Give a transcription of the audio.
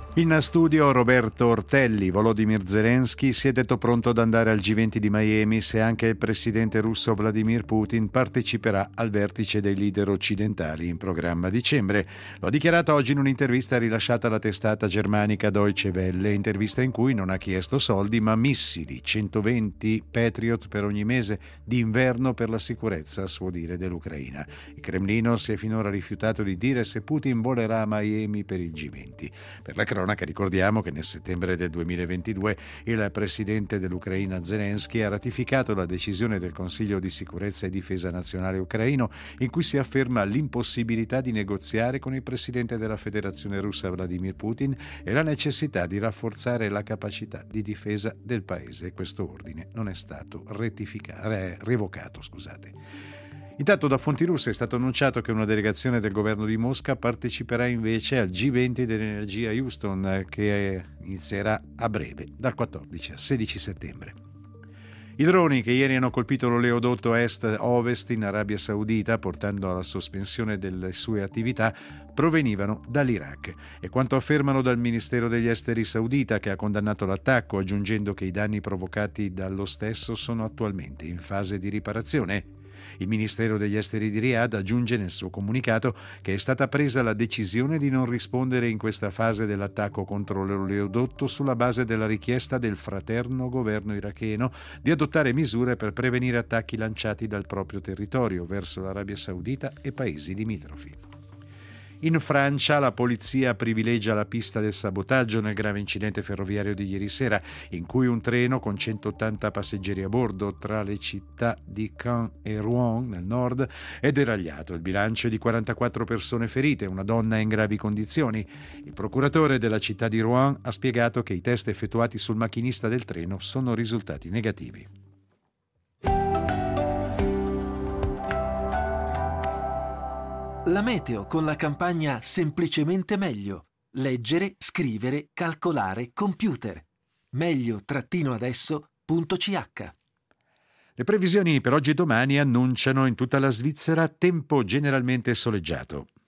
In studio Roberto Ortelli. Volodymyr Zelensky si è detto pronto ad andare al G20 di Miami se anche il presidente russo Vladimir Putin parteciperà al vertice dei leader occidentali in programma a dicembre. Lo ha dichiarato oggi in un'intervista rilasciata alla testata germanica Deutsche Welle, intervista in cui non ha chiesto soldi ma missili, 120 Patriot per ogni mese d'inverno per la sicurezza, a suo dire, dell'Ucraina. Il Cremlino si è finora rifiutato di dire se Putin volerà a Miami per il G20. Per la cronaca ricordiamo che nel settembre del 2022 il presidente dell'Ucraina Zelensky ha ratificato la decisione del Consiglio di sicurezza e difesa nazionale ucraino in cui si afferma l'impossibilità di negoziare con il presidente della Federazione Russa Vladimir Putin e la necessità di rafforzare la capacità di difesa del paese. Questo ordine non è stato revocato. Intanto da fonti russe è stato annunciato che una delegazione del governo di Mosca parteciperà invece al G20 dell'energia Houston, che inizierà a breve, dal 14 al 16 settembre. I droni che ieri hanno colpito l'oleodotto est-ovest in Arabia Saudita, portando alla sospensione delle sue attività, provenivano dall'Iraq. È quanto affermano dal Ministero degli Esteri saudita, che ha condannato l'attacco, aggiungendo che i danni provocati dallo stesso sono attualmente in fase di riparazione. Il Ministero degli Esteri di Riyadh aggiunge nel suo comunicato che è stata presa la decisione di non rispondere in questa fase dell'attacco contro l'oleodotto sulla base della richiesta del fraterno governo iracheno di adottare misure per prevenire attacchi lanciati dal proprio territorio verso l'Arabia Saudita e paesi limitrofi. In Francia la polizia privilegia la pista del sabotaggio nel grave incidente ferroviario di ieri sera, in cui un treno con 180 passeggeri a bordo tra le città di Caen e Rouen nel nord è deragliato. Il bilancio è di 44 persone ferite, una donna in gravi condizioni. Il procuratore della città di Rouen ha spiegato che i test effettuati sul macchinista del treno sono risultati negativi. La meteo con la campagna Semplicemente Meglio. Leggere, scrivere, calcolare, computer. meglio-adesso.ch. Le previsioni per oggi e domani annunciano in tutta la Svizzera tempo generalmente soleggiato.